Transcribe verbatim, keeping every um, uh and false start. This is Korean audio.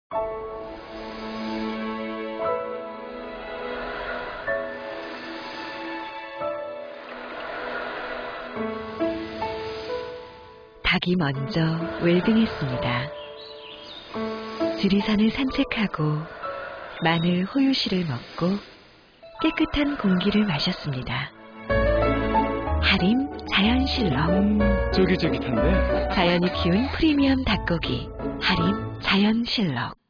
닭이 먼저 웰빙했습니다. 지리산을 산책하고 마늘 호유씨를 먹고 깨끗한 공기를 마셨습니다. 하림 자연실록. 음, 쫄깃쫄깃한데? 자연이 키운 프리미엄 닭고기 하림 자연실록.